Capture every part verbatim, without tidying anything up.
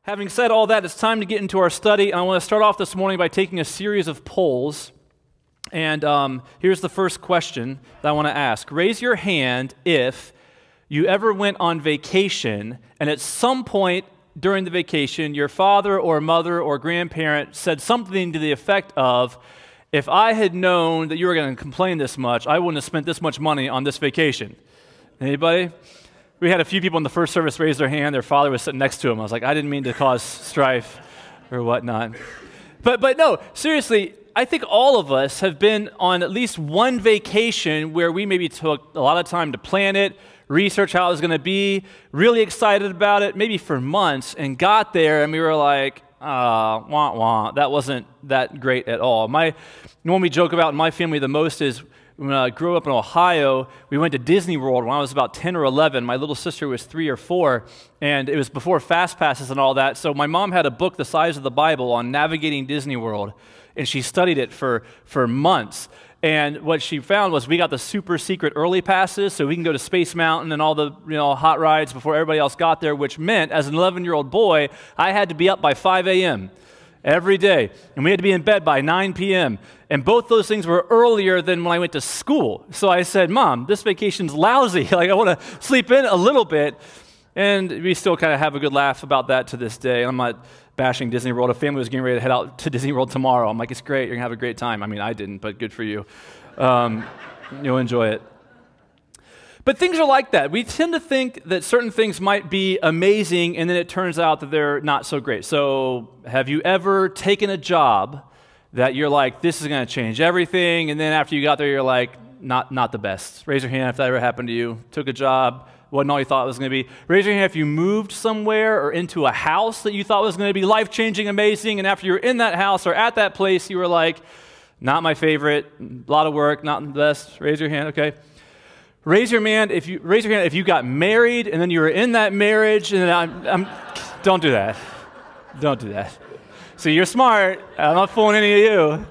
Having said all that, it's time to get into our study. I want to start off this morning by taking a series of polls. And um, here's the first question that I want to ask. Raise your hand if you ever went on vacation, and at some point during the vacation, your father or mother or grandparent said something to the effect of, if I had known that you were going to complain this much, I wouldn't have spent this much money on this vacation. Anybody? We had a few people in the first service raise their hand. Their father was sitting next to them. I was like, I didn't mean to cause strife or whatnot. But but no, seriously, I think all of us have been on at least one vacation where we maybe took a lot of time to plan it, research how it was going to be, really excited about it, maybe for months, and got there and we were like, ah, wah, wah, that wasn't that great at all. My, the one we joke about in my family the most is when I grew up in Ohio, we went to Disney World when I was about ten or eleven. My little sister was three or four, and it was before Fast Passes and all that. So my mom had a book the size of the Bible on navigating Disney World, and she studied it for, for months. And what she found was we got the super secret early passes, so we can go to Space Mountain and all the you know hot rides before everybody else got there, which meant as an eleven-year-old boy, I had to be up by five a.m. every day, and we had to be in bed by nine p.m., and both those things were earlier than when I went to school. So I said, Mom, this vacation's lousy. Like, I want to sleep in a little bit, and we still kind of have a good laugh about that to this day. I'm not bashing Disney World. A family was getting ready to head out to Disney World tomorrow. I'm like, it's great. You're going to have a great time. I mean, I didn't, but good for you. Um, you'll enjoy it. But things are like that. We tend to think that certain things might be amazing, and then it turns out that they're not so great. So have you ever taken a job that you're like, this is going to change everything, and then after you got there, you're like, not not the best? Raise your hand if that ever happened to you. Took a job, wasn't all you thought it was going to be. Raise your hand if you moved somewhere or into a house that you thought was going to be life-changing, amazing, and after you were in that house or at that place, you were like, not my favorite, a lot of work, not the best. Raise your hand, okay. Raise your hand if you raise your hand if you got married and then you were in that marriage, and I'm, I'm don't do that. Don't do that. See, you're smart. I'm not fooling any of you.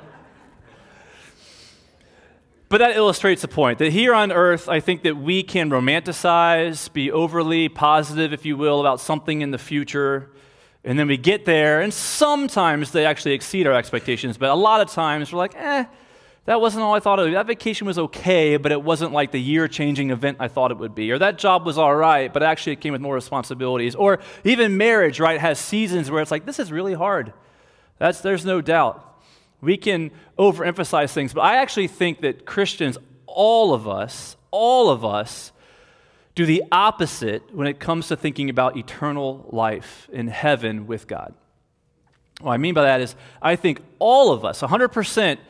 But that illustrates the point that here on earth, I think that we can romanticize, be overly positive, if you will, about something in the future, and then we get there, and sometimes they actually exceed our expectations, but a lot of times we're like, eh, that wasn't all I thought it would be. That vacation was okay, but it wasn't like the year-changing event I thought it would be. Or that job was all right, but actually it came with more responsibilities. Or even marriage, right, has seasons where it's like, this is really hard. That's there's no doubt. We can overemphasize things, but I actually think that Christians, all of us, all of us, do the opposite when it comes to thinking about eternal life in heaven with God. What I mean by that is, I think all of us, one hundred percent,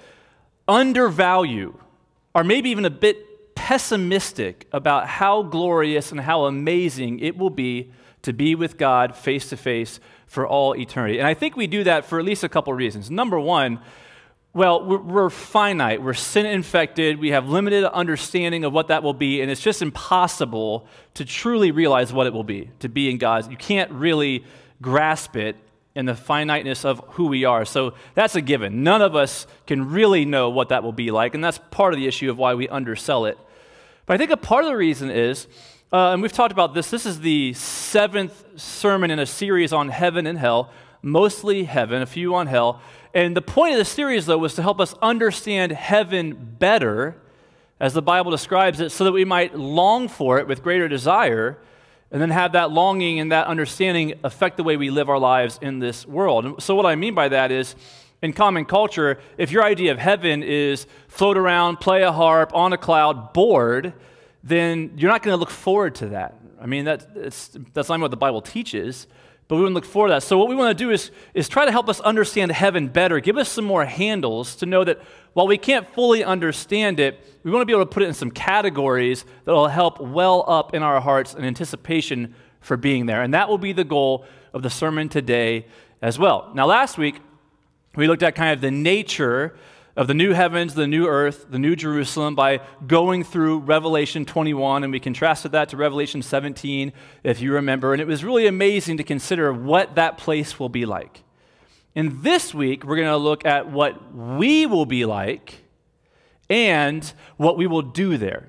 undervalue, or maybe even a bit pessimistic about how glorious and how amazing it will be to be with God face to face for all eternity. And I think we do that for at least a couple reasons. Number one, well, we're, we're finite, we're sin-infected, we have limited understanding of what that will be, and it's just impossible to truly realize what it will be, to be in God's. You can't really grasp it in the finiteness of who we are. So that's a given. None of us can really know what that will be like, and that's part of the issue of why we undersell it. But I think a part of the reason is, uh, and we've talked about this, this is the seventh sermon in a series on heaven and hell, mostly heaven, a few on hell. And the point of the series, though, was to help us understand heaven better, as the Bible describes it, so that we might long for it with greater desire, and then have that longing and that understanding affect the way we live our lives in this world. And so what I mean by that is, in common culture, if your idea of heaven is float around, play a harp, on a cloud, bored, then you're not going to look forward to that. I mean, that, it's, that's not what the Bible teaches, but we wouldn't look forward to that. So what we want to do is, is try to help us understand heaven better, give us some more handles to know that while we can't fully understand it, we want to be able to put it in some categories that will help well up in our hearts in anticipation for being there. And that will be the goal of the sermon today as well. Now, last week, we looked at kind of the nature of the new heavens, the new earth, the new Jerusalem by going through Revelation twenty-one, and we contrasted that to Revelation seventeen, if you remember, and it was really amazing to consider what that place will be like. And this week, we're going to look at what we will be like and what we will do there.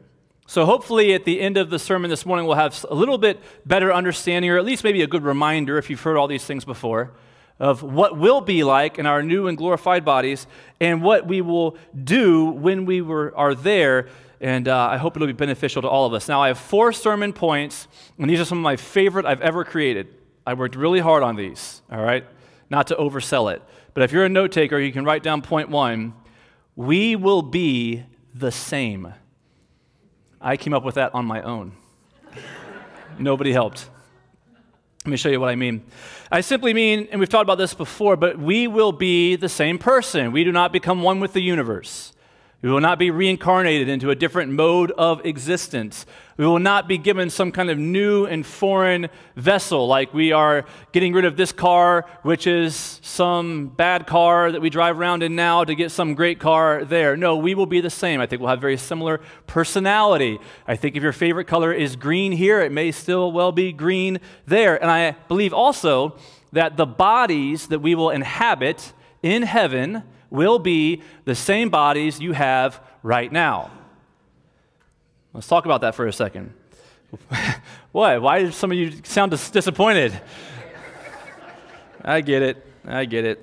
So hopefully at the end of the sermon this morning, we'll have a little bit better understanding, or at least maybe a good reminder, if you've heard all these things before, of what will be like in our new and glorified bodies and what we will do when we were, are there. And uh, I hope it'll be beneficial to all of us. Now, I have four sermon points, and these are some of my favorite I've ever created. I worked really hard on these, all right? Not to oversell it. But if you're a note taker, you can write down point one. We will be the same. I came up with that on my own. Nobody helped. Let me show you what I mean. I simply mean, and we've talked about this before, but we will be the same person. We do not become one with the universe. We will not be reincarnated into a different mode of existence. We will not be given some kind of new and foreign vessel, like we are getting rid of this car, which is some bad car that we drive around in now, to get some great car there. No, we will be the same. I think we'll have very similar personality. I think if your favorite color is green here, it may still well be green there. And I believe also that the bodies that we will inhabit in heaven will be the same bodies you have right now. Let's talk about that for a second. What? Why did some of you sound dis- disappointed? I get it. I get it.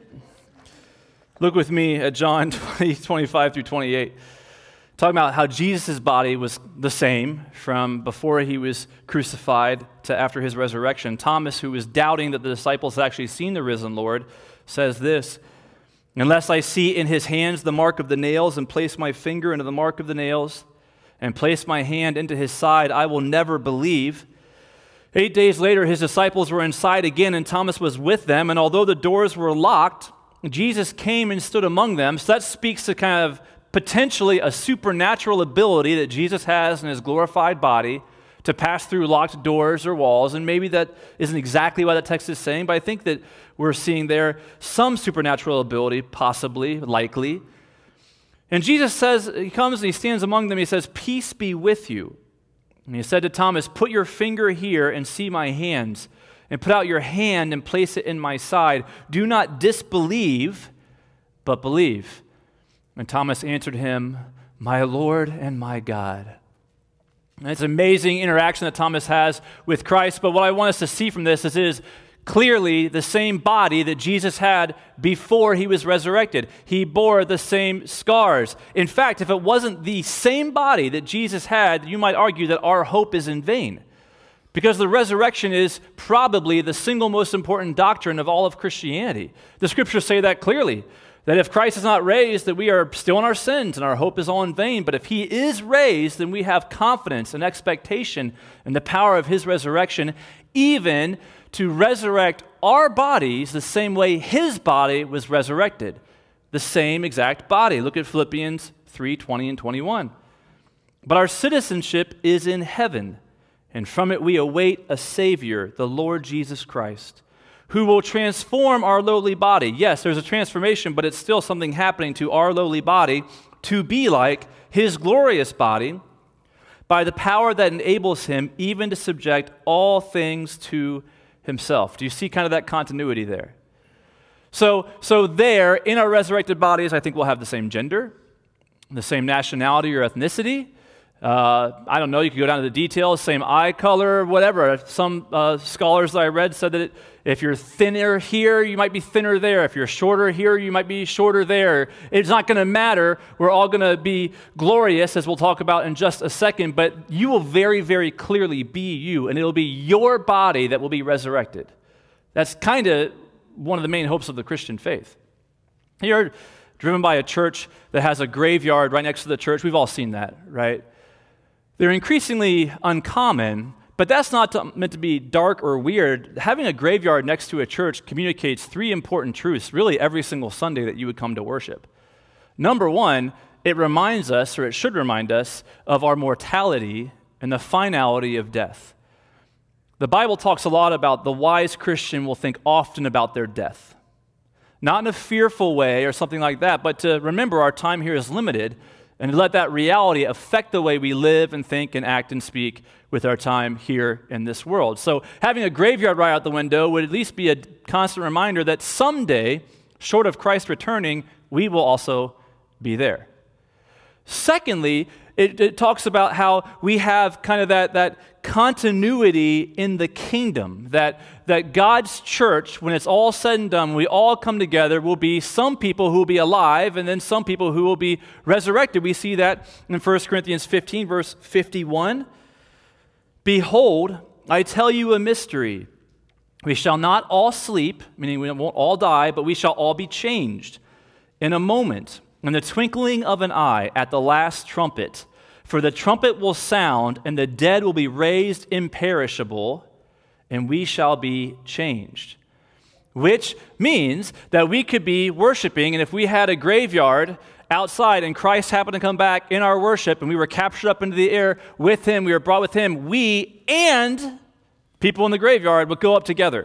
Look with me at John twenty, twenty-five through twenty-eight. Talking about how Jesus' body was the same from before he was crucified to after his resurrection. Thomas, who was doubting that the disciples had actually seen the risen Lord, says this: "Unless I see in his hands the mark of the nails, and place my finger into the mark of the nails, and place my hand into his side, I will never believe." Eight days later, his disciples were inside again, and Thomas was with them. And although the doors were locked, Jesus came and stood among them. So that speaks to kind of potentially a supernatural ability that Jesus has in his glorified body to pass through locked doors or walls. And maybe that isn't exactly what that text is saying, but I think that we're seeing there some supernatural ability, possibly, likely. And Jesus says, he comes and he stands among them, he says, "Peace be with you." And he said to Thomas, "Put your finger here and see my hands, and put out your hand and place it in my side. Do not disbelieve, but believe." And Thomas answered him, "My Lord and my God." And it's an amazing interaction that Thomas has with Christ, but what I want us to see from this is it is clearly the same body that Jesus had before he was resurrected. He bore the same scars. In fact, if it wasn't the same body that Jesus had, you might argue that our hope is in vain, because the resurrection is probably the single most important doctrine of all of Christianity. The scriptures say that clearly, that if Christ is not raised, that we are still in our sins and our hope is all in vain. But if he is raised, then we have confidence and expectation in the power of his resurrection, even to resurrect our bodies the same way his body was resurrected. The same exact body. Look at Philippians three, twenty and twenty-one. "But our citizenship is in heaven, and from it we await a Savior, the Lord Jesus Christ, who will transform our lowly body." Yes, there's a transformation, but it's still something happening to our lowly body to be like his glorious body by the power that enables him even to subject all things to himself. Do you see kind of that continuity there? So, so there, in our resurrected bodies, I think we'll have the same gender, the same nationality or ethnicity. Uh, I don't know, you could go down to the details, same eye color, whatever. Some uh, scholars that I read said that if you're thinner here, you might be thinner there. If you're shorter here, you might be shorter there. It's not going to matter. We're all going to be glorious, as we'll talk about in just a second, but you will very, very clearly be you, and it'll be your body that will be resurrected. That's kind of one of the main hopes of the Christian faith. You're driven by a church that has a graveyard right next to the church. We've all seen that, right? They're increasingly uncommon, but that's not to, meant to be dark or weird. Having a graveyard next to a church communicates three important truths, really every single Sunday that you would come to worship. Number one, it reminds us, or it should remind us, of our mortality and the finality of death. The Bible talks a lot about the wise Christian will think often about their death. Not in a fearful way or something like that, but to remember our time here is limited, and to let that reality affect the way we live and think and act and speak with our time here in this world. So having a graveyard right out the window would at least be a constant reminder that someday, short of Christ returning, we will also be there. Secondly, it, it talks about how we have kind of that, that continuity in the kingdom, that, that God's church, when it's all said and done, we all come together, will be some people who will be alive and then some people who will be resurrected. We see that in First Corinthians fifteen, verse fifty-one. Behold, I tell you a mystery. We shall not all sleep, meaning we won't all die, but we shall all be changed in a moment, in the twinkling of an eye, at the last trumpet. For the trumpet will sound, and the dead will be raised imperishable, and we shall be changed. Which means that we could be worshiping, and if we had a graveyard outside and Christ happened to come back in our worship and we were captured up into the air with him, we were brought with him, we and people in the graveyard would go up together,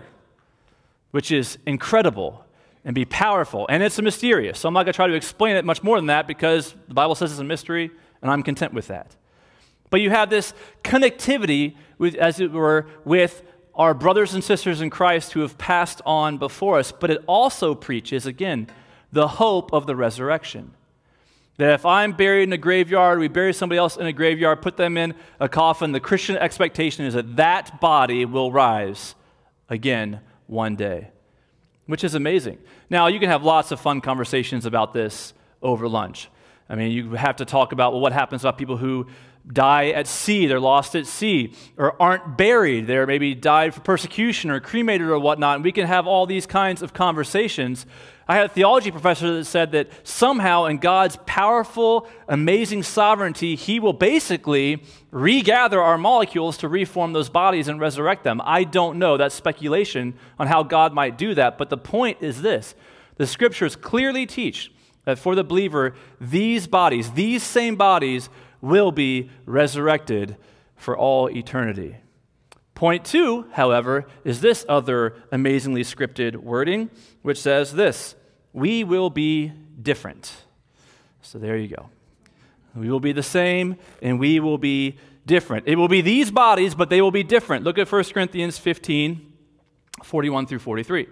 which is incredible and be powerful. And it's a mysterious. So I'm not going to try to explain it much more than that because the Bible says it's a mystery, and I'm content with that. But you have this connectivity, with, as it were, with our brothers and sisters in Christ who have passed on before us. But it also preaches, again, the hope of the resurrection. That if I'm buried in a graveyard, we bury somebody else in a graveyard, put them in a coffin, the Christian expectation is that that body will rise again one day, which is amazing. Now, you can have lots of fun conversations about this over lunch. I mean, you have to talk about well, what happens about people who die at sea, they're lost at sea, or aren't buried, they're maybe died for persecution or cremated or whatnot, and we can have all these kinds of conversations. I had a theology professor that said that somehow in God's powerful, amazing sovereignty, he will basically regather our molecules to reform those bodies and resurrect them. I don't know. That's speculation on how God might do that. But the point is this. The scriptures clearly teach that for the believer, these bodies, these same bodies, will be resurrected for all eternity. Point two, however, is this other amazingly scripted wording, which says this: we will be different. So there you go. We will be the same, and we will be different. It will be these bodies, but they will be different. Look at First Corinthians fifteen, forty-one through forty-three.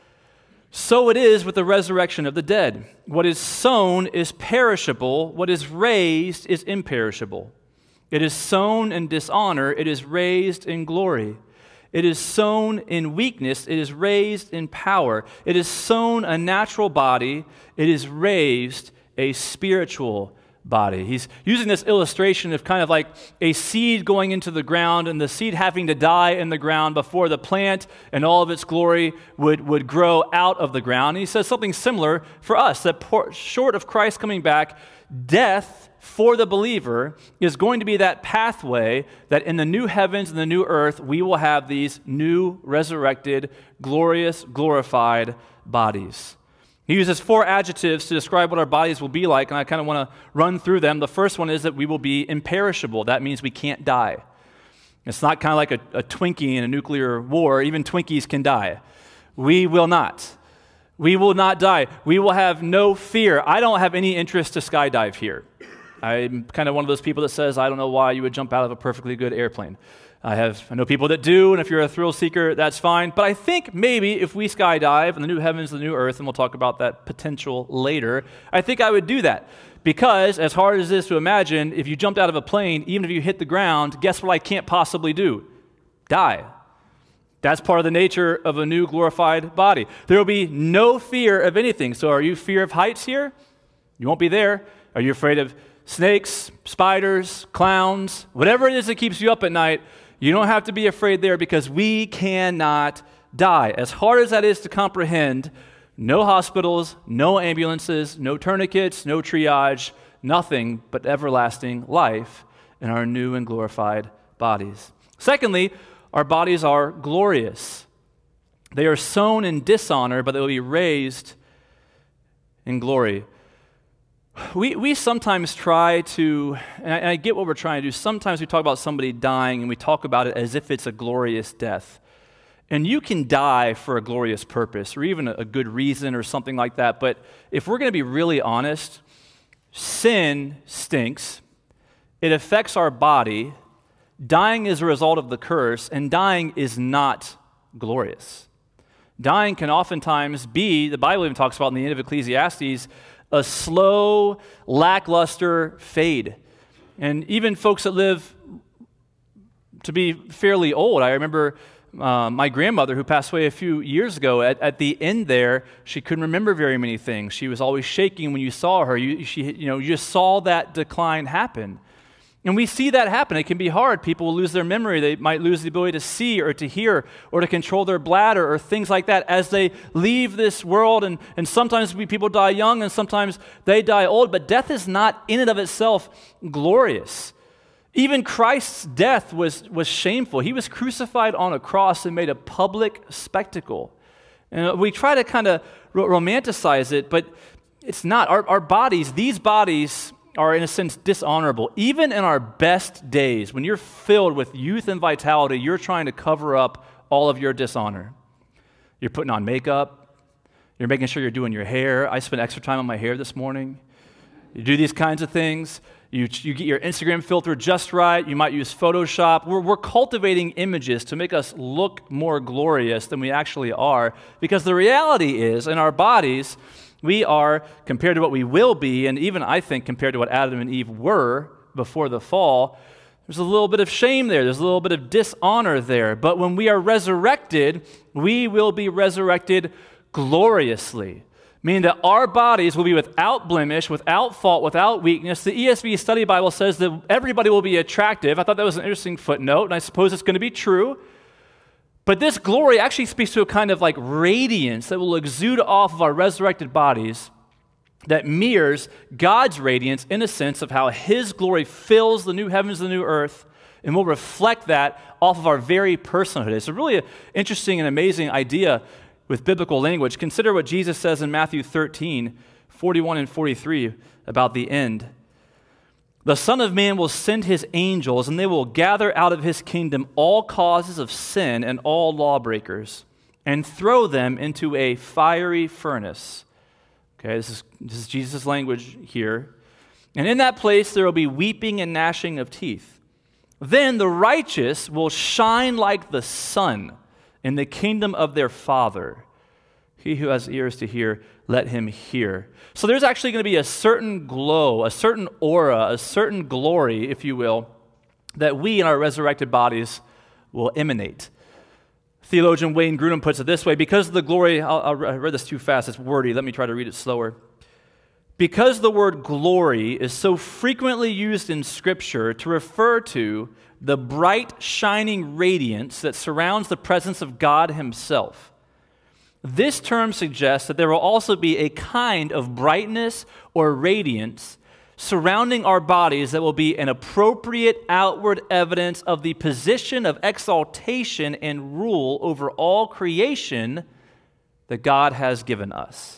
So it is with the resurrection of the dead. What is sown is perishable. What is raised is imperishable. It is sown in dishonor. It is raised in glory. It is sown in weakness. It is raised in power. It is sown a natural body. It is raised a spiritual body. He's using this illustration of kind of like a seed going into the ground and the seed having to die in the ground before the plant and all of its glory would, would grow out of the ground. And he says something similar for us, that por- short of Christ coming back, death for the believer is going to be that pathway that in the new heavens and the new earth, we will have these new resurrected, glorious, glorified bodies. He uses four adjectives to describe what our bodies will be like, and I kind of want to run through them. The first one is that we will be imperishable. That means we can't die. It's not kind of like a, a Twinkie in a nuclear war. Even Twinkies can die. We will not. We will not die. We will have no fear. I don't have any interest to skydive here. I'm kind of one of those people that says, I don't know why you would jump out of a perfectly good airplane. I have I know people that do, and if you're a thrill seeker, that's fine. But I think maybe if we skydive in the new heavens and the new earth, and we'll talk about that potential later, I think I would do that. Because as hard as it is to imagine, if you jumped out of a plane, even if you hit the ground, guess what I can't possibly do? Die. That's part of the nature of a new glorified body. There will be no fear of anything. So are you fear of heights here? You won't be there. Are you afraid of snakes, spiders, clowns, whatever it is that keeps you up at night? You don't have to be afraid there because we cannot die. As hard as that is to comprehend, no hospitals, no ambulances, no tourniquets, no triage, nothing but everlasting life in our new and glorified bodies. Secondly, our bodies are glorious. They are sown in dishonor, but they will be raised in glory. We we sometimes try to, and I, and I get what we're trying to do, sometimes we talk about somebody dying and we talk about it as if it's a glorious death. And you can die for a glorious purpose or even a, a good reason or something like that, but if we're going to be really honest, sin stinks, it affects our body, dying is a result of the curse, and dying is not glorious. Dying can oftentimes be, the Bible even talks about in the end of Ecclesiastes, a slow, lackluster fade. And even folks that live to be fairly old. I remember uh, my grandmother who passed away a few years ago. At, at the end there, she couldn't remember very many things. She was always shaking when you saw her. You, she, you know, you just saw that decline happen. And we see that happen. It can be hard. People will lose their memory. They might lose the ability to see or to hear or to control their bladder or things like that as they leave this world. And, and sometimes we, people die young and sometimes they die old. But death is not in and of itself glorious. Even Christ's death was, was shameful. He was crucified on a cross and made a public spectacle. And we try to kind of ro- romanticize it, but it's not. Our, our bodies, these bodies, are in a sense dishonorable. Even in our best days, when you're filled with youth and vitality, you're trying to cover up all of your dishonor. You're putting on makeup. You're making sure you're doing your hair. I spent extra time on my hair this morning. You do these kinds of things. You, you get your Instagram filter just right. You might use Photoshop. We're, we're cultivating images to make us look more glorious than we actually are, because the reality is, in our bodies, we are, compared to what we will be, and even I think compared to what Adam and Eve were before the fall, there's a little bit of shame there. There's a little bit of dishonor there. But when we are resurrected, we will be resurrected gloriously, meaning that our bodies will be without blemish, without fault, without weakness. The E S V Study Bible says that everybody will be attractive. I thought that was an interesting footnote, and I suppose it's going to be true. But this glory actually speaks to a kind of like radiance that will exude off of our resurrected bodies that mirrors God's radiance in a sense of how His glory fills the new heavens and the new earth, and will reflect that off of our very personhood. It's a really interesting and amazing idea with biblical language. Consider what Jesus says in Matthew thirteen, forty-one and forty-three about the end. The Son of Man will send His angels, and they will gather out of His kingdom all causes of sin and all lawbreakers, and throw them into a fiery furnace. Okay, this is, this is Jesus' language here. And in that place there will be weeping and gnashing of teeth. Then the righteous will shine like the sun in the kingdom of their Father. He who has ears to hear, let him hear. So there's actually going to be a certain glow, a certain aura, a certain glory, if you will, that we in our resurrected bodies will emanate. Theologian Wayne Grudem puts it this way: because the glory, I'll, I'll, I read this too fast, it's wordy, let me try to read it slower. Because the word glory is so frequently used in Scripture to refer to the bright, shining radiance that surrounds the presence of God Himself, this term suggests that there will also be a kind of brightness or radiance surrounding our bodies that will be an appropriate outward evidence of the position of exaltation and rule over all creation that God has given us.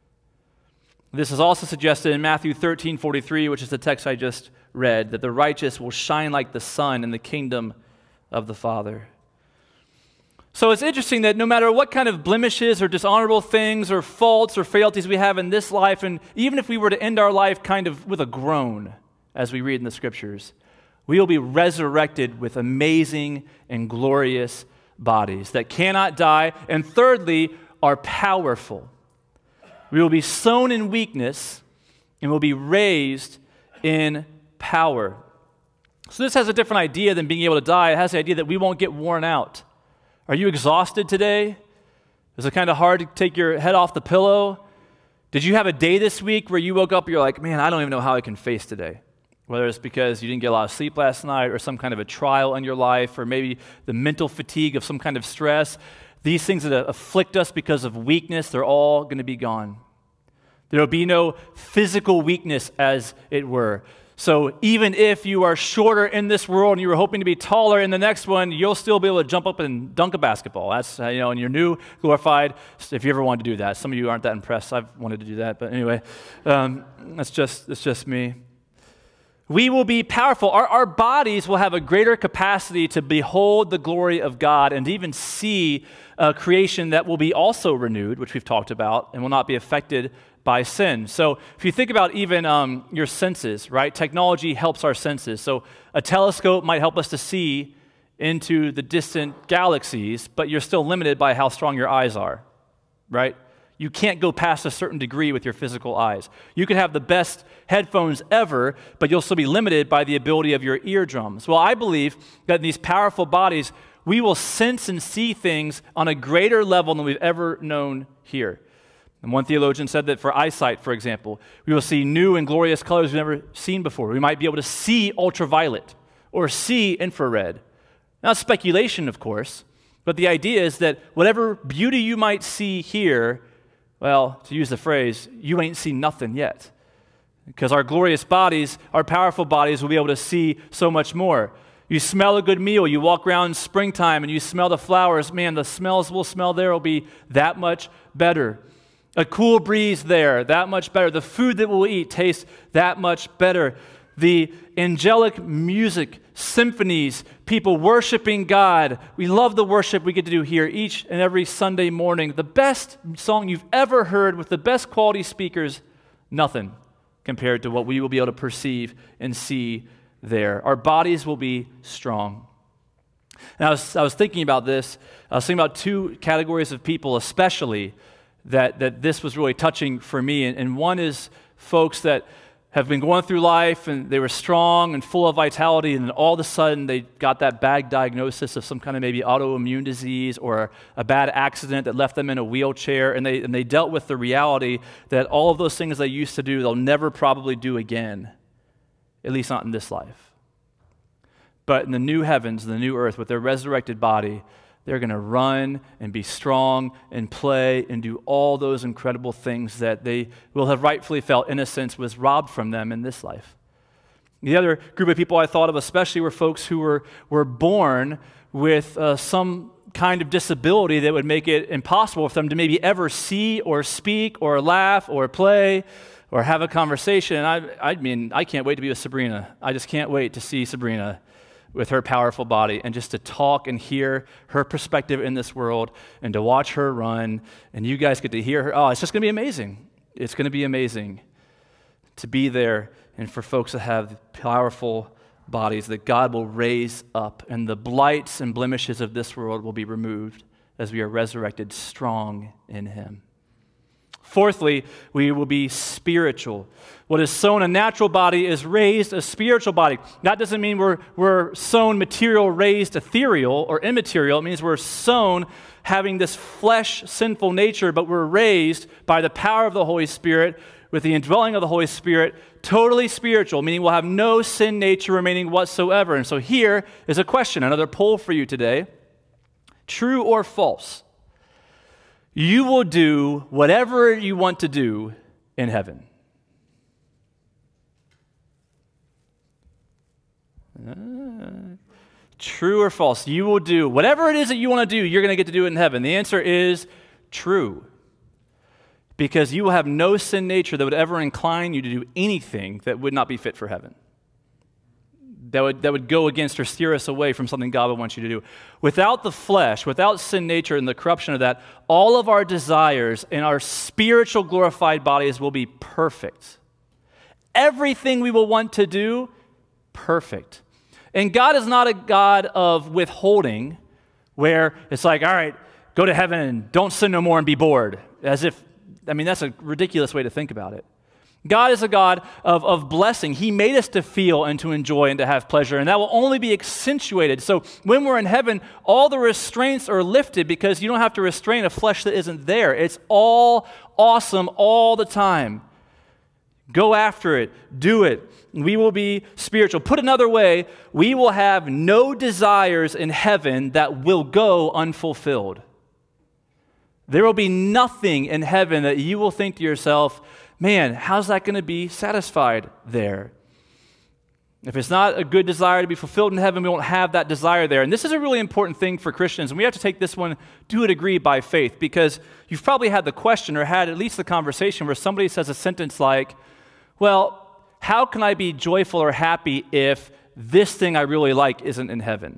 This is also suggested in Matthew thirteen forty-three, which is the text I just read, that the righteous will shine like the sun in the kingdom of the Father. So it's interesting that no matter what kind of blemishes or dishonorable things or faults or frailties we have in this life, and even if we were to end our life kind of with a groan, as we read in the Scriptures, we will be resurrected with amazing and glorious bodies that cannot die, and thirdly, are powerful. We will be sown in weakness and will be raised in power. So this has a different idea than being able to die. It has the idea that we won't get worn out. Are you exhausted today? Is it kind of hard to take your head off the pillow? Did you have a day this week where you woke up and you're like, man, I don't even know how I can face today? Whether it's because you didn't get a lot of sleep last night or some kind of a trial in your life or maybe the mental fatigue of some kind of stress. These things that afflict us because of weakness, they're all going to be gone. There will be no physical weakness, as it were. So even if you are shorter in this world and you were hoping to be taller in the next one, you'll still be able to jump up and dunk a basketball. That's, uh, you know, in your new glorified, if you ever wanted to do that. Some of you aren't that impressed. I've wanted to do that. But anyway, um, that's just that's just me. We will be powerful. Our, our bodies will have a greater capacity to behold the glory of God and to even see a creation that will be also renewed, which we've talked about, and will not be affected by sin. So if you think about even um, your senses, right? Technology helps our senses. So a telescope might help us to see into the distant galaxies, but you're still limited by how strong your eyes are, right? You can't go past a certain degree with your physical eyes. You could have the best headphones ever, but you'll still be limited by the ability of your eardrums. Well, I believe that in these powerful bodies, we will sense and see things on a greater level than we've ever known here. And one theologian said that for eyesight, for example, we will see new and glorious colors we've never seen before. We might be able to see ultraviolet or see infrared. Now, it's speculation, of course, but the idea is that whatever beauty you might see here, well, to use the phrase, you ain't seen nothing yet. Because our glorious bodies, our powerful bodies, will be able to see so much more. You smell a good meal, you walk around in springtime and you smell the flowers, man, the smells we'll smell there will be that much better. A cool breeze there, that much better. The food that we'll eat tastes that much better. The angelic music, symphonies, people worshiping God. We love the worship we get to do here each and every Sunday morning. The best song you've ever heard with the best quality speakers, nothing compared to what we will be able to perceive and see there. Our bodies will be strong. And I was, I was thinking about this. I was thinking about two categories of people especially that, that this was really touching for me. And, and one is folks that have been going through life and they were strong and full of vitality, and then all of a sudden they got that bad diagnosis of some kind of maybe autoimmune disease or a bad accident that left them in a wheelchair, and they, and they dealt with the reality that all of those things they used to do, they'll never probably do again, at least not in this life. But in the new heavens, the new earth, with their resurrected body, they're going to run and be strong and play and do all those incredible things that they will have rightfully felt innocence was robbed from them in this life. The other group of people I thought of especially were folks who were, were born with uh, some kind of disability that would make it impossible for them to maybe ever see or speak or laugh or play or have a conversation. And I, I mean, I can't wait to be with Sabrina. I just can't wait to see Sabrina with her powerful body and just to talk and hear her perspective in this world and to watch her run, and you guys get to hear her. Oh, it's just going to be amazing. It's going to be amazing to be there and for folks that have powerful bodies that God will raise up, and the blights and blemishes of this world will be removed as we are resurrected strong in Him. Fourthly, we will be spiritual. What is sown a natural body is raised a spiritual body. That doesn't mean we're, we're sown material, raised ethereal or immaterial. It means we're sown having this flesh, sinful nature, but we're raised by the power of the Holy Spirit with the indwelling of the Holy Spirit, totally spiritual, meaning we'll have no sin nature remaining whatsoever. And so here is a question, another poll for you today. True or false? You will do whatever you want to do in heaven. Uh, true or false? You will do whatever it is that you want to do, you're going to get to do it in heaven. The answer is true. Because you will have no sin nature that would ever incline you to do anything that would not be fit for heaven. That would, that would go against or steer us away from something God would want you to do. Without the flesh, without sin nature and the corruption of that, all of our desires and our spiritual glorified bodies will be perfect. Everything we will want to do, perfect. And God is not a God of withholding, where it's like, all right, go to heaven and don't sin no more and be bored. As if, I mean, that's a ridiculous way to think about it. God is a God of, of blessing. He made us to feel and to enjoy and to have pleasure, and that will only be accentuated. So when we're in heaven, all the restraints are lifted because you don't have to restrain a flesh that isn't there. It's all awesome all the time. Go after it. Do it. We will be spiritual. Put another way, we will have no desires in heaven that will go unfulfilled. There will be nothing in heaven that you will think to yourself, man, how's that going to be satisfied there? If it's not a good desire to be fulfilled in heaven, we won't have that desire there. And this is a really important thing for Christians, and we have to take this one to a degree by faith, because you've probably had the question or had at least the conversation where somebody says a sentence like, well, how can I be joyful or happy if this thing I really like isn't in heaven?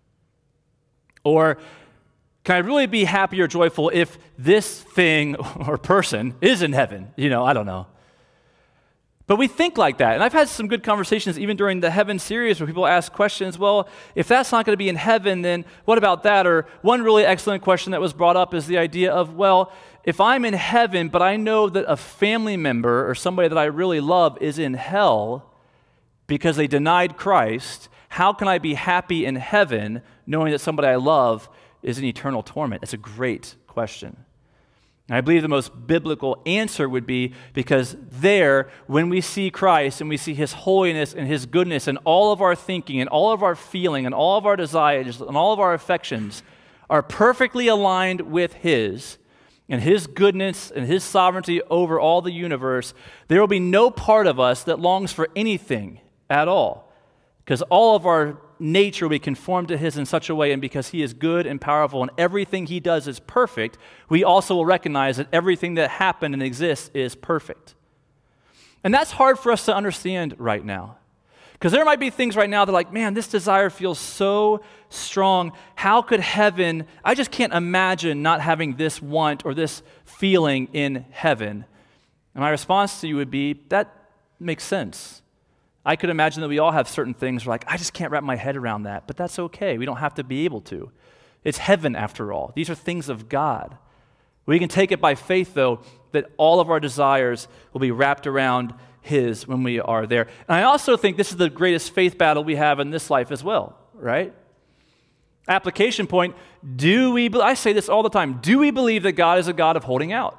Or can I really be happy or joyful if this thing or person is in heaven? You know, I don't know. But we think like that. And I've had some good conversations even during the Heaven series where people ask questions, well, if that's not going to be in heaven, then what about that? Or one really excellent question that was brought up is the idea of, well, if I'm in heaven, but I know that a family member or somebody that I really love is in hell because they denied Christ, how can I be happy in heaven knowing that somebody I love is in eternal torment? It's a great question. And I believe the most biblical answer would be because there, when we see Christ and we see his holiness and his goodness and all of our thinking and all of our feeling and all of our desires and all of our affections are perfectly aligned with his and his goodness and his sovereignty over all the universe, there will be no part of us that longs for anything at all, because all of our nature will be conformed to his in such a way, and because he is good and powerful and everything he does is perfect, we also will recognize that everything that happened and exists is perfect. And that's hard for us to understand right now, because there might be things right now that are like, man, this desire feels so strong. How could heaven, I just can't imagine not having this want or this feeling in heaven. And my response to you would be, that makes sense. I could imagine that we all have certain things where like, I just can't wrap my head around that, but that's okay. We don't have to be able to. It's heaven after all. These are things of God. We can take it by faith, though, that all of our desires will be wrapped around his when we are there. And I also think this is the greatest faith battle we have in this life as well, right? Application point, do we, I say this all the time, do we believe that God is a God of holding out?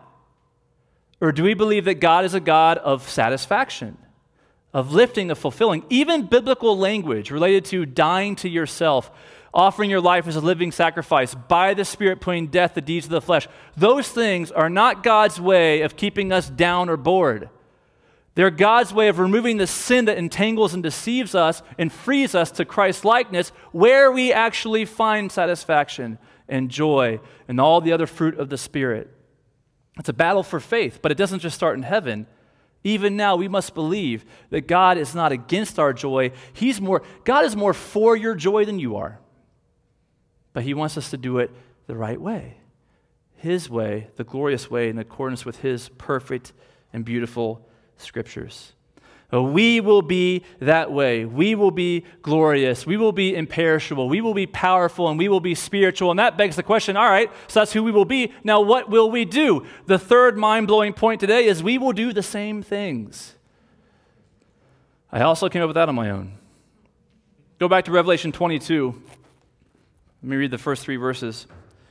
Or do we believe that God is a God of satisfaction? Of lifting, of fulfilling, even biblical language related to dying to yourself, offering your life as a living sacrifice, by the Spirit putting death the deeds of the flesh. Those things are not God's way of keeping us down or bored. They're God's way of removing the sin that entangles and deceives us and frees us to Christ's likeness, where we actually find satisfaction and joy and all the other fruit of the Spirit. It's a battle for faith, but it doesn't just start in heaven. Even now, we must believe that God is not against our joy. He's more, God is more for your joy than you are. But he wants us to do it the right way. His way, the glorious way, in accordance with his perfect and beautiful scriptures. We will be that way. We will be glorious. We will be imperishable. We will be powerful, and we will be spiritual. And that begs the question, all right, so that's who we will be. Now what will we do? The third mind-blowing point today is we will do the same things. I also came up with that on my own. Go back to Revelation twenty-two. Let me read the first three verses.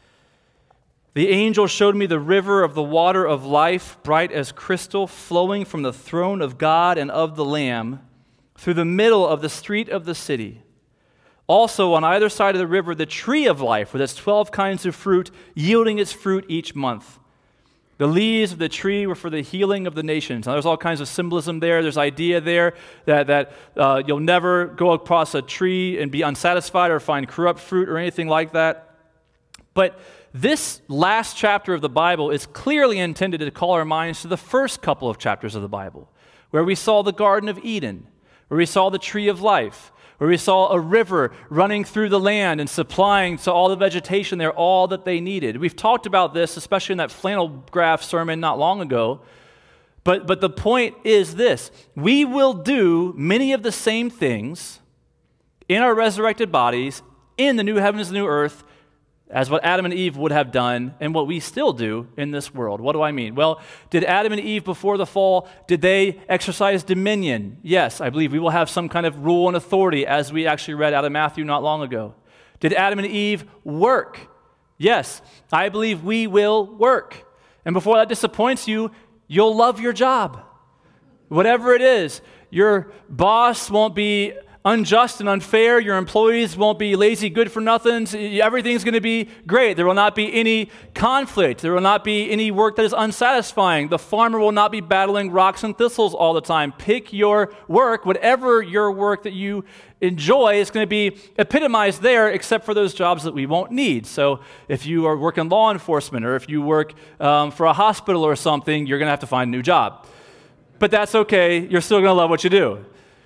The angel showed me the river of the water of life, bright as crystal, flowing from the throne of God and of the Lamb through the middle of the street of the city. Also on either side of the river, the tree of life with its twelve kinds of fruit, yielding its fruit each month. The leaves of the tree were for the healing of the nations. Now, there's all kinds of symbolism there. There's idea there that, that uh, you'll never go across a tree and be unsatisfied or find corrupt fruit or anything like that. But this last chapter of the Bible is clearly intended to call our minds to the first couple of chapters of the Bible, where we saw the Garden of Eden, where we saw the tree of life, where we saw a river running through the land and supplying to all the vegetation there all that they needed. We've talked about this, especially in that flannel graph sermon not long ago. But, but the point is this: we will do many of the same things in our resurrected bodies in the new heavens and new earth as what Adam and Eve would have done and what we still do in this world. What do I mean? Well, did Adam and Eve before the fall, did they exercise dominion? Yes, I believe we will have some kind of rule and authority, as we actually read out of Matthew not long ago. Did Adam and Eve work? Yes, I believe we will work. And before that disappoints you, you'll love your job. Whatever it is, your boss won't be unjust and unfair. Your employees won't be lazy good-for-nothings. Everything's going to be great. There will not be any conflict. There will not be any work that is unsatisfying. The farmer will not be battling rocks and thistles all the time. Pick your work. Whatever your work that you enjoy is going to be epitomized there, except for those jobs that we won't need. So if you are working law enforcement, or if you work um, for a hospital or something, you're going to have to find a new job. But that's okay. You're still going to love what you do.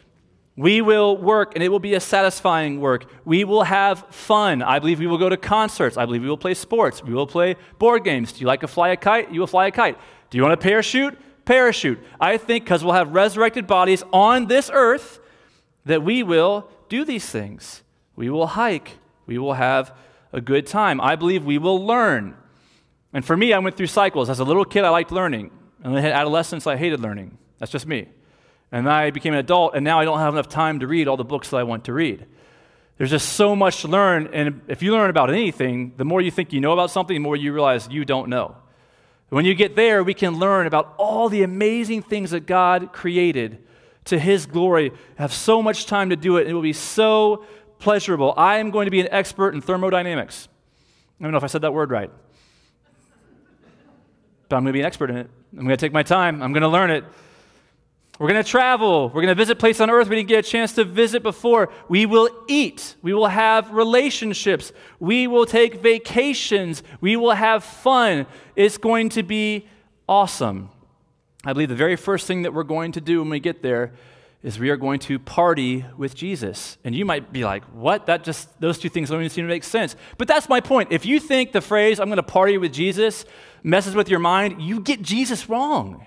We will work, and it will be a satisfying work. We will have fun. I believe we will go to concerts. I believe we will play sports. We will play board games. Do you like to fly a kite? You will fly a kite. Do you want to parachute? Parachute. I think because we'll have resurrected bodies on this earth that we will do these things. We will hike. We will have a good time. I believe we will learn. And for me, I went through cycles. As a little kid, I liked learning. And then at adolescence, I hated learning. That's just me. And then I became an adult, and now I don't have enough time to read all the books that I want to read. There's just so much to learn, and if you learn about anything, the more you think you know about something, the more you realize you don't know. When you get there, we can learn about all the amazing things that God created to His glory. Have so much time to do it, and it will be so pleasurable. I am going to be an expert in thermodynamics. I don't know if I said that word right. But I'm going to be an expert in it. I'm going to take my time. I'm going to learn it. We're going to travel. We're going to visit places on earth we didn't get a chance to visit before. We will eat. We will have relationships. We will take vacations. We will have fun. It's going to be awesome. I believe the very first thing that we're going to do when we get there is we are going to party with Jesus. And you might be like, what? That just, those two things don't even seem to make sense. But that's my point. If you think the phrase, I'm going to party with Jesus, messes with your mind, you get Jesus wrong.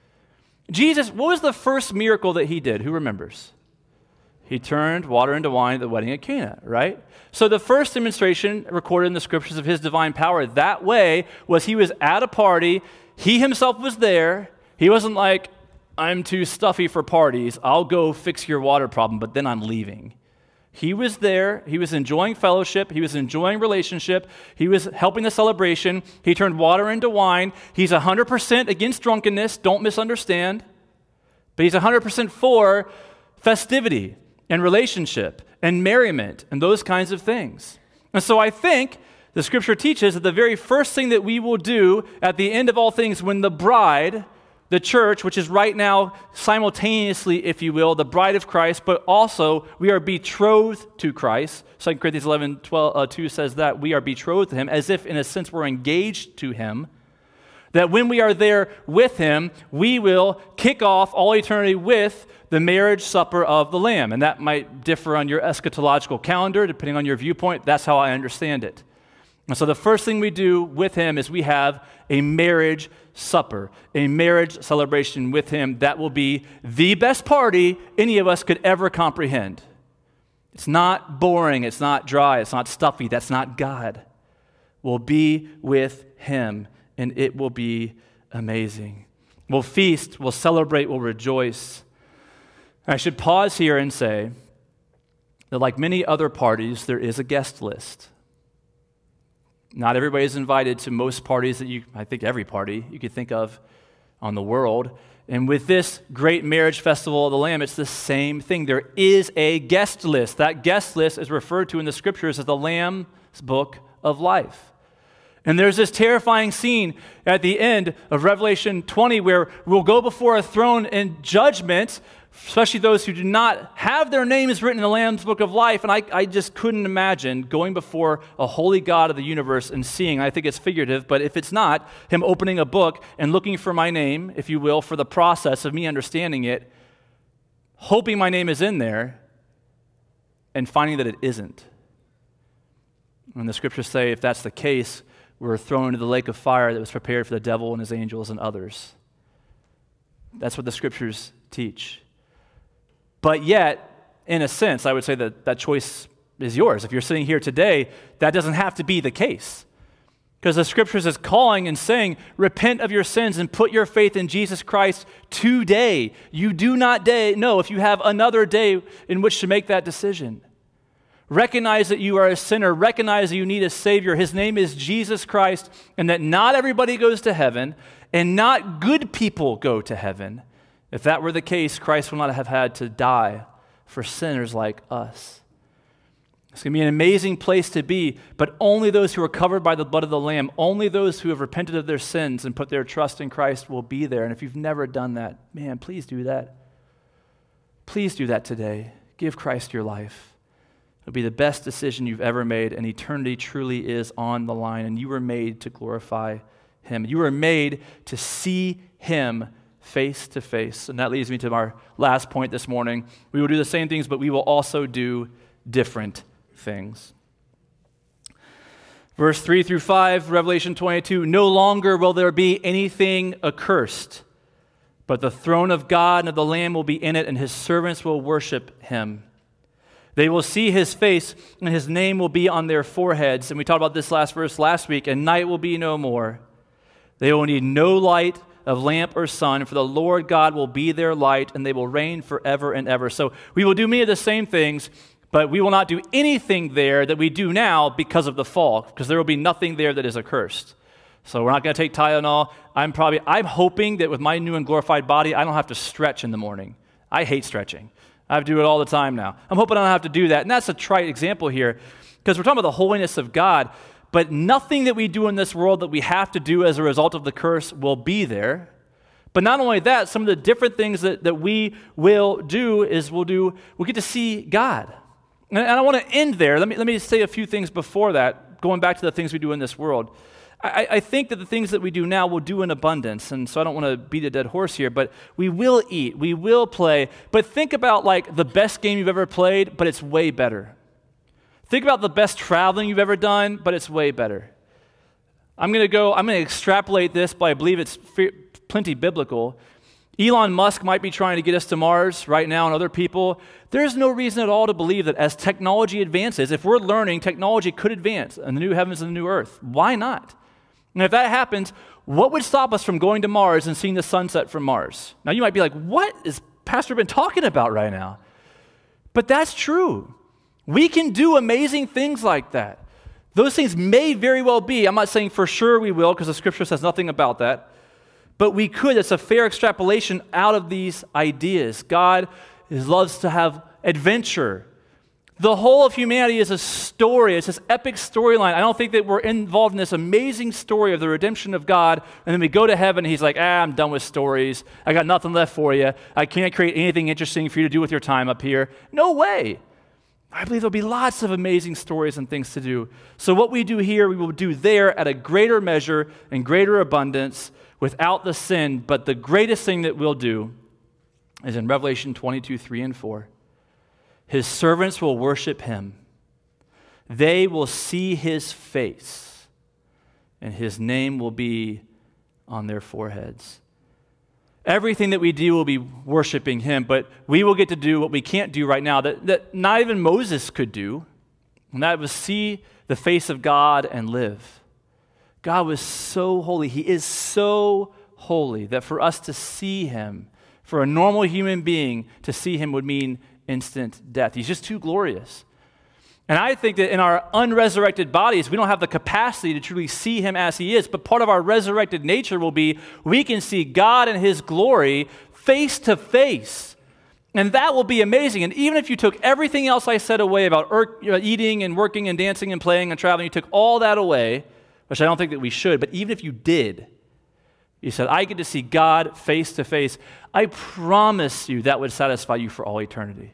Jesus, what was the first miracle that He did? Who remembers? He turned water into wine at the wedding at Cana, right? So the first demonstration recorded in the scriptures of His divine power that way was He was at a party. He Himself was there. He wasn't like, I'm too stuffy for parties. I'll go fix your water problem, but then I'm leaving. He was there. He was enjoying fellowship. He was enjoying relationship. He was helping the celebration. He turned water into wine. He's one hundred percent against drunkenness. Don't misunderstand. But He's one hundred percent for festivity and relationship and merriment and those kinds of things. And so I think the Scripture teaches that the very first thing that we will do at the end of all things when the bride, the church, which is right now simultaneously, if you will, the bride of Christ, but also we are betrothed to Christ. Second Corinthians eleven, twelve, uh, two says that we are betrothed to Him, as if in a sense we're engaged to Him. That when we are there with Him, we will kick off all eternity with the marriage supper of the Lamb. And that might differ on your eschatological calendar, depending on your viewpoint. That's how I understand it. And so the first thing we do with Him is we have a marriage supper, a marriage celebration with Him that will be the best party any of us could ever comprehend. It's not boring, it's not dry, it's not stuffy, that's not God. We'll be with Him, and it will be amazing. We'll feast, we'll celebrate, we'll rejoice. I should pause here and say that like many other parties, there is a guest list. Not everybody is invited to most parties that you, I think every party you could think of on the world. And with this great marriage festival of the Lamb, it's the same thing. There is a guest list. That guest list is referred to in the Scriptures as the Lamb's Book of Life. And there's this terrifying scene at the end of Revelation twenty where we'll go before a throne in judgment, especially those who do not have their names written in the Lamb's Book of Life. And I, I just couldn't imagine going before a holy God of the universe and seeing, I think it's figurative, but if it's not, Him opening a book and looking for my name, if you will, for the process of me understanding it, hoping my name is in there, and finding that it isn't. And the Scriptures say if that's the case, we're thrown into the lake of fire that was prepared for the devil and his angels and others. That's what the Scriptures teach. But yet, in a sense, I would say that that choice is yours. If you're sitting here today, that doesn't have to be the case. Because the Scriptures is calling and saying, repent of your sins and put your faith in Jesus Christ today. You do not day, know if you have another day in which to make that decision. Recognize that you are a sinner. Recognize that you need a Savior. His name is Jesus Christ, and that not everybody goes to heaven, and not good people go to heaven. If that were the case, Christ would not have had to die for sinners like us. It's going to be an amazing place to be, but only those who are covered by the blood of the Lamb, only those who have repented of their sins and put their trust in Christ will be there. And if you've never done that, man, please do that. Please do that today. Give Christ your life. It'll be the best decision you've ever made, and eternity truly is on the line, and you were made to glorify Him. You were made to see Him face to face. And that leads me to our last point this morning. We will do the same things, but we will also do different things. Verse three through five, Revelation twenty-two, no longer will there be anything accursed, but the throne of God and of the Lamb will be in it, and His servants will worship Him. They will see His face, and His name will be on their foreheads. And we talked about this last verse last week, and night will be no more. They will need no light of lamp or sun, for the Lord God will be their light, and they will reign forever and ever. So we will do many of the same things, but we will not do anything there that we do now because of the fall, because there will be nothing there that is accursed. So we're not going to take Tylenol. I'm probably, I'm hoping that with my new and glorified body, I don't have to stretch in the morning. I hate stretching. I do it all the time now. I'm hoping I don't have to do that. And that's a trite example here, because we're talking about the holiness of God, but nothing that we do in this world that we have to do as a result of the curse will be there. But not only that, some of the different things that, that we will do is we'll do, we'll get to see God. And, and I want to end there. Let me, let me say a few things before that, going back to the things we do in this world. I, I think that the things that we do now we'll do in abundance, and so I don't want to beat a dead horse here, but we will eat, we will play, but think about like the best game you've ever played, but it's way better. Think about the best traveling you've ever done, but it's way better. I'm going to go, I'm going to extrapolate this, but I believe it's f- plenty biblical. Elon Musk might be trying to get us to Mars right now and other people. There's no reason at all to believe that as technology advances, if we're learning, technology could advance in the new heavens and the new earth. Why not? And if that happens, what would stop us from going to Mars and seeing the sunset from Mars? Now you might be like, what is Pastor Ben talking about right now? But that's true. We can do amazing things like that. Those things may very well be. I'm not saying for sure we will, because the scripture says nothing about that. But we could. It's a fair extrapolation out of these ideas. God is, loves to have adventure. The whole of humanity is a story. It's this epic storyline. I don't think that we're involved in this amazing story of the redemption of God, and then we go to heaven, and he's like, ah, I'm done with stories. I got nothing left for you. I can't create anything interesting for you to do with your time up here. No way. I believe there'll be lots of amazing stories and things to do. So what we do here, we will do there at a greater measure and greater abundance without the sin. But the greatest thing that we'll do is in Revelation twenty-two, three and four. His servants will worship him. They will see his face, and his name will be on their foreheads. Everything that we do will be worshiping him, but we will get to do what we can't do right now that, that not even Moses could do, and that was see the face of God and live. God was so holy. He is so holy that for us to see him, for a normal human being to see him would mean instant death. He's just too glorious. And I think that in our unresurrected bodies, we don't have the capacity to truly see him as he is, but part of our resurrected nature will be we can see God and his glory face to face. And that will be amazing. And even if you took everything else I said away about er- eating and working and dancing and playing and traveling, you took all that away, which I don't think that we should, but even if you did, you said, I get to see God face to face, I promise you that would satisfy you for all eternity.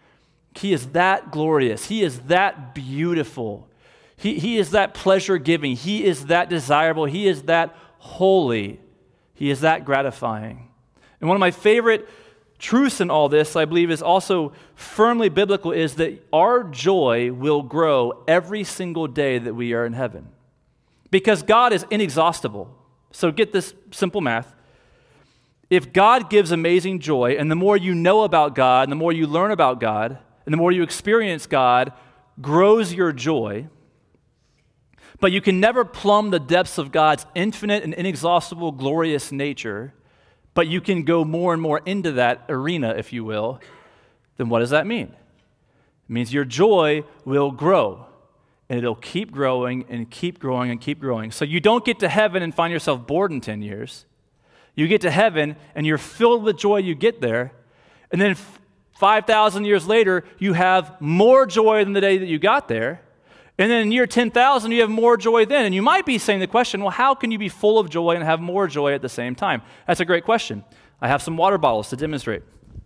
He is that glorious. He is that beautiful. He, he is that pleasure-giving. He is that desirable. He is that holy. He is that gratifying. And one of my favorite truths in all this, I believe, is also firmly biblical, is that our joy will grow every single day that we are in heaven. Because God is inexhaustible. So get this simple math. If God gives amazing joy, and the more you know about God, and the more you learn about God, and the more you experience God, grows your joy. But you can never plumb the depths of God's infinite and inexhaustible, glorious nature, but you can go more and more into that arena, if you will. Then what does that mean? It means your joy will grow, and it'll keep growing and keep growing and keep growing. So you don't get to heaven and find yourself bored in ten years. You get to heaven, and you're filled with joy you get there, and then five thousand years later, you have more joy than the day that you got there. And then in year ten thousand, you have more joy then. And you might be saying the question, well, how can you be full of joy and have more joy at the same time? That's a great question. I have some water bottles to demonstrate.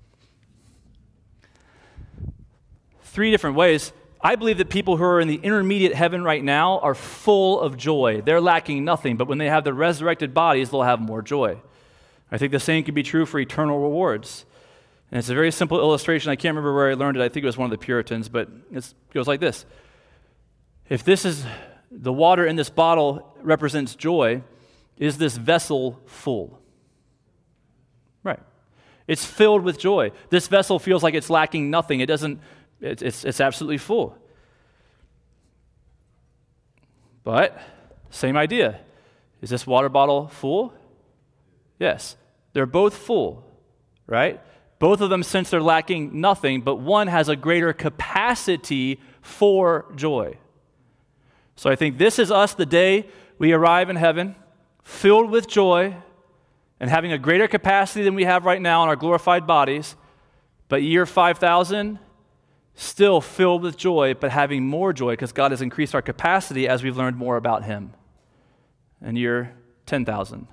Three different ways. I believe that people who are in the intermediate heaven right now are full of joy. They're lacking nothing, but when they have the resurrected bodies, they'll have more joy. I think the same can be true for eternal rewards. And it's a very simple illustration. I can't remember where I learned it. I think it was one of the Puritans, but it goes like this. If this is, the water in this bottle represents joy, is this vessel full? Right. It's filled with joy. This vessel feels like it's lacking nothing. It doesn't, it's, it's, it's absolutely full. But, same idea. Is this water bottle full? Yes. They're both full, right? Both of them sense they're lacking nothing, but one has a greater capacity for joy. So I think this is us the day we arrive in heaven, filled with joy and having a greater capacity than we have right now in our glorified bodies, but year five thousand, still filled with joy, but having more joy because God has increased our capacity as we've learned more about Him. And year ten thousand.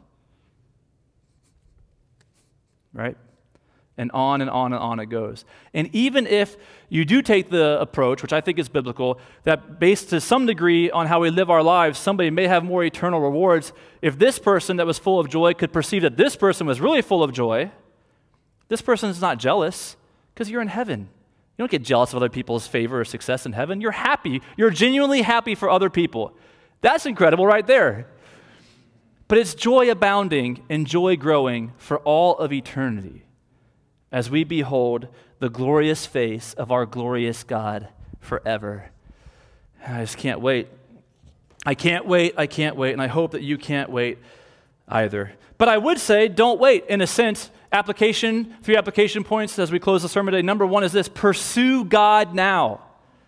Right? And on and on and on it goes. And even if you do take the approach, which I think is biblical, that based to some degree on how we live our lives, somebody may have more eternal rewards. If this person that was full of joy could perceive that this person was really full of joy, this person is not jealous because you're in heaven. You don't get jealous of other people's favor or success in heaven. You're happy. You're genuinely happy for other people. That's incredible right there. But it's joy abounding and joy growing for all of eternity as we behold the glorious face of our glorious God forever. I just can't wait. I can't wait, I can't wait, and I hope that you can't wait either. But I would say, don't wait. In a sense, application, three application points as we close the sermon today. Number one is this: pursue God now.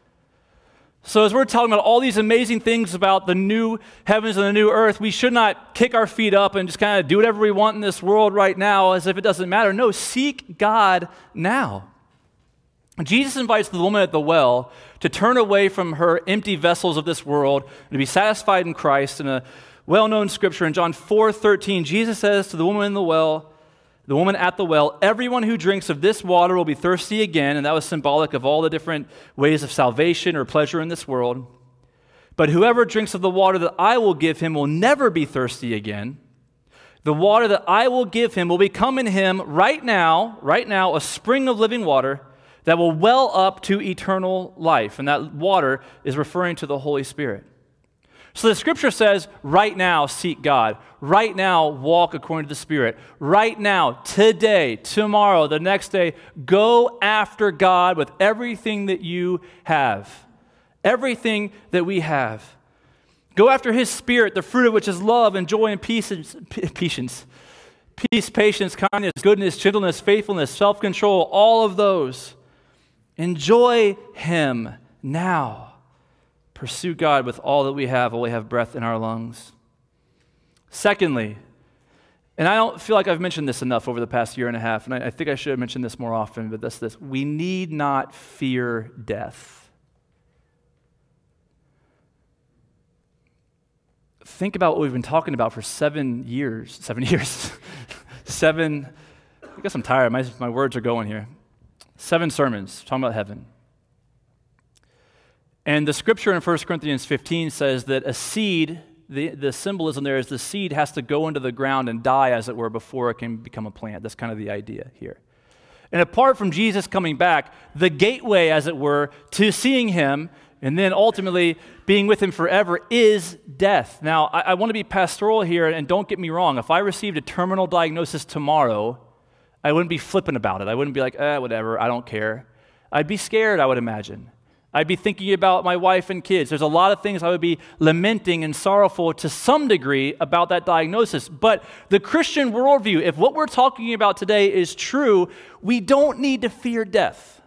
So as we're talking about all these amazing things about the new heavens and the new earth, we should not kick our feet up and just kind of do whatever we want in this world right now as if it doesn't matter. No, seek God now. Jesus invites the woman at the well to turn away from her empty vessels of this world and to be satisfied in Christ. In a well-known scripture in John four thirteen, Jesus says to the woman in the well, the woman at the well, everyone who drinks of this water will be thirsty again, and that was symbolic of all the different ways of salvation or pleasure in this world. But whoever drinks of the water that I will give him will never be thirsty again. The water that I will give him will become in him right now, right now, a spring of living water that will well up to eternal life. And that water is referring to the Holy Spirit. So the scripture says, right now, seek God. Right now, walk according to the Spirit. Right now, today, tomorrow, the next day, go after God with everything that you have. Everything that we have. Go after His Spirit, the fruit of which is love and joy and peace, and, patience, peace, patience, kindness, goodness, gentleness, faithfulness, self-control, all of those. Enjoy Him now. Pursue God with all that we have while we have breath in our lungs. Secondly, and I don't feel like I've mentioned this enough over the past year and a half, and I, I think I should have mentioned this more often, but that's this. We need not fear death. Think about what we've been talking about for seven years. Seven years. seven, I guess I'm tired. My, my words are going here. Seven sermons talking about heaven. And the scripture in First Corinthians fifteen says that a seed, the, the symbolism there is the seed has to go into the ground and die, as it were, before it can become a plant. That's kind of the idea here. And apart from Jesus coming back, the gateway, as it were, to seeing Him and then ultimately being with Him forever is death. Now, I, I want to be pastoral here, and don't get me wrong. If I received a terminal diagnosis tomorrow, I wouldn't be flippant about it. I wouldn't be like, eh, whatever, I don't care. I'd be scared, I would imagine. I'd be thinking about my wife and kids. There's a lot of things I would be lamenting and sorrowful to some degree about that diagnosis. But the Christian worldview, if what we're talking about today is true, we don't need to fear death.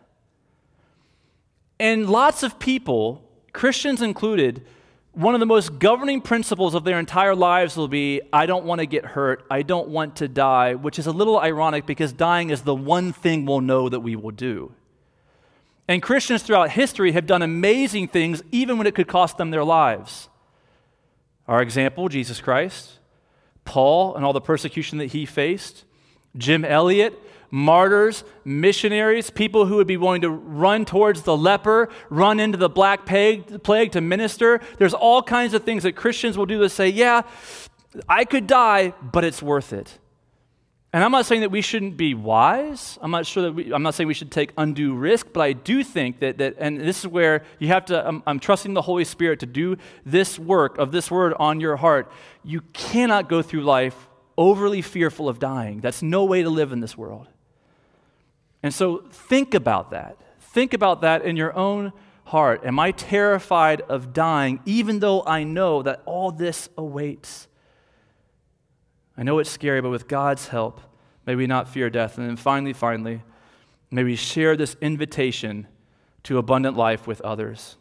And lots of people, Christians included, one of the most governing principles of their entire lives will be, I don't want to get hurt, I don't want to die, which is a little ironic because dying is the one thing we'll know that we will do. And Christians throughout history have done amazing things even when it could cost them their lives. Our example, Jesus Christ, Paul and all the persecution that he faced, Jim Elliot, martyrs, missionaries, people who would be willing to run towards the leper, run into the black plague, plague to minister. There's all kinds of things that Christians will do to say, yeah, I could die, but it's worth it. And I'm not saying that we shouldn't be wise. I'm not sure that we, I'm not saying we should take undue risk, but I do think that, that and this is where you have to, I'm, I'm trusting the Holy Spirit to do this work of this word on your heart. You cannot go through life overly fearful of dying. That's no way to live in this world. And so think about that. Think about that in your own heart. Am I terrified of dying even though I know that all this awaits? I know it's scary, but with God's help, may we not fear death. And then finally, finally, may we share this invitation to abundant life with others.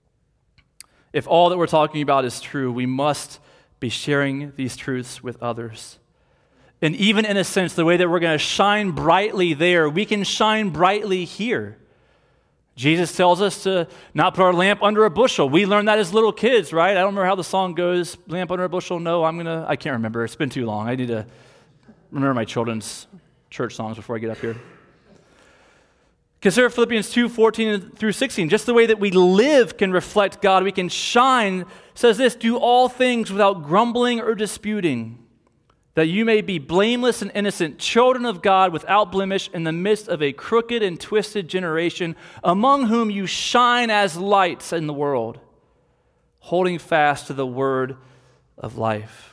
If all that we're talking about is true, we must be sharing these truths with others. And even in a sense, the way that we're going to shine brightly there, we can shine brightly here. Jesus tells us to not put our lamp under a bushel. We learned that as little kids, right? I don't remember how the song goes, lamp under a bushel. No, I'm going to, I can't remember. It's been too long. I need to remember my children's church songs before I get up here. Consider Philippians two, fourteen through sixteen. Just the way that we live can reflect God. We can shine. It says this, do all things without grumbling or disputing, that you may be blameless and innocent, children of God without blemish in the midst of a crooked and twisted generation, among whom you shine as lights in the world, holding fast to the word of life.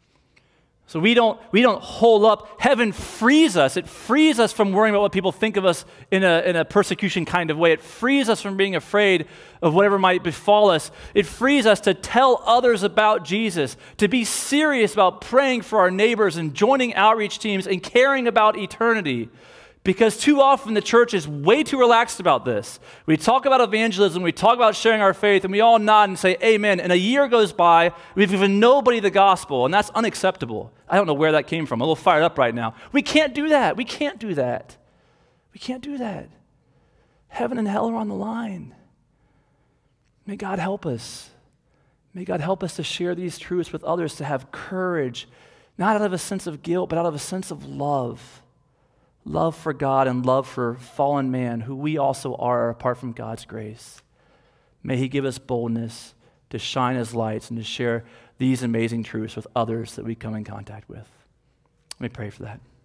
So we don't, we don't hold up. Heaven frees us. It frees us from worrying about what people think of us in a, in a persecution kind of way. It frees us from being afraid of whatever might befall us. It frees us to tell others about Jesus, to be serious about praying for our neighbors and joining outreach teams and caring about eternity. Because too often the church is way too relaxed about this. We talk about evangelism, we talk about sharing our faith, and we all nod and say amen. And a year goes by, we've given nobody the gospel, and that's unacceptable. I don't know where that came from. I'm a little fired up right now. We can't do that. We can't do that. We can't do that. Heaven and hell are on the line. May God help us. May God help us to share these truths with others, to have courage, not out of a sense of guilt, but out of a sense of love. Love for God and love for fallen man, who we also are apart from God's grace. May he give us boldness to shine as lights and to share these amazing truths with others that we come in contact with. Let me pray for that.